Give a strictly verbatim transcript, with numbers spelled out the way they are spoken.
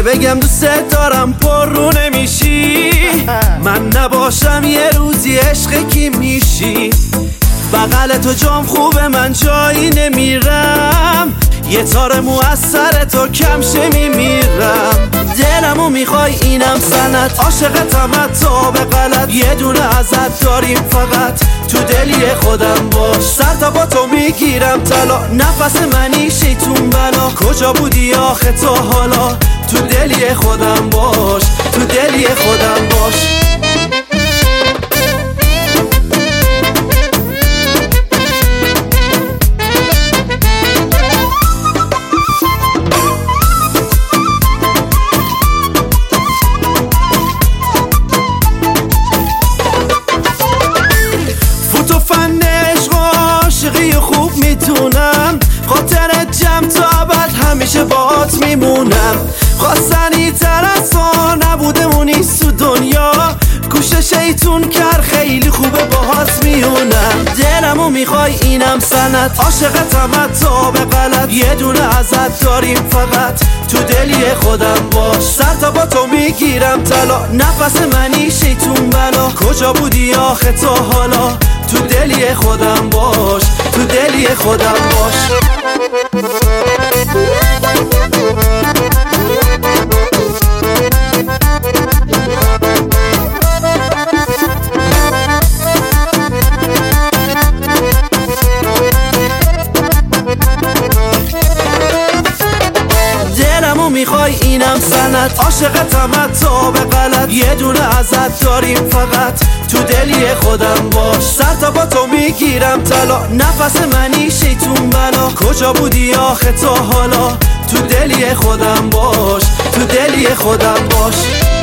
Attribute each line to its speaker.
Speaker 1: اگه بگم دوست دارم پر رو نمیشی، من نباشم یه روزی عشق کی میشی؟ بغل تو جام خوبه من جایی نمیرم، یه تار مو از سر تو کم شه میمیرم. دلمو میخوای اینم سنت، عاشقتم حتی به غلط، یه دونه ازت داریم فقط تو دلی خودم باش. سر تا با تو میگیرم طلا، نفس منی شیطون بلا، کجا بودی آخه تا حالا؟ تو دلی خودم باش، تو دلی خودم باش. خوب میتونم خاطرت جمع تا ابد همیشه باهات میمونم. خواستنی تر از تو نبوده و نیست تو دنیا، گوش شیطون کر خیلی خوبه باهات میونم. دلمو میخوای اینم سنت، عاشقتم حتی به غلط، یه دونه ازت داریم فقط تو دلی خودم باش. سر تا با تو میگیرم طلا، نفس منی شیطون بلا، کجا بودی آخه تا حالا؟ تو دلی خودم باش، تو دلی خودم باش. دلمو میخوای اینم سنت، عاشقتم حتی به غلط، یه دونه ازت داریم فقط تو دلی خودم باش. سر تا با تو میگیرم طلا، نفس منی شیطون بلا، کجا بودی آخه تا حالا؟ تو دلی خودم باش، تو دلی خودم باش.